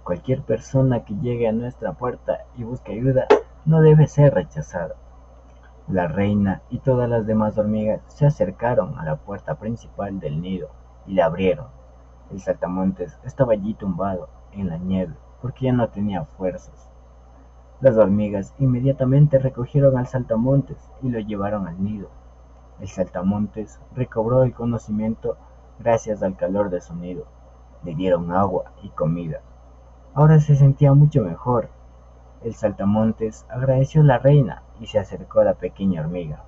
Cualquier persona que llegue a nuestra puerta y busque ayuda no debe ser rechazada. La reina y todas las demás hormigas se acercaron a la puerta principal del nido y la abrieron. El saltamontes estaba allí tumbado en la nieve porque ya no tenía fuerzas. Las hormigas inmediatamente recogieron al saltamontes y lo llevaron al nido. El saltamontes recobró el conocimiento gracias al calor de su nido. Le dieron agua y comida. Ahora se sentía mucho mejor. El saltamontes agradeció a la reina y se acercó a la pequeña hormiga.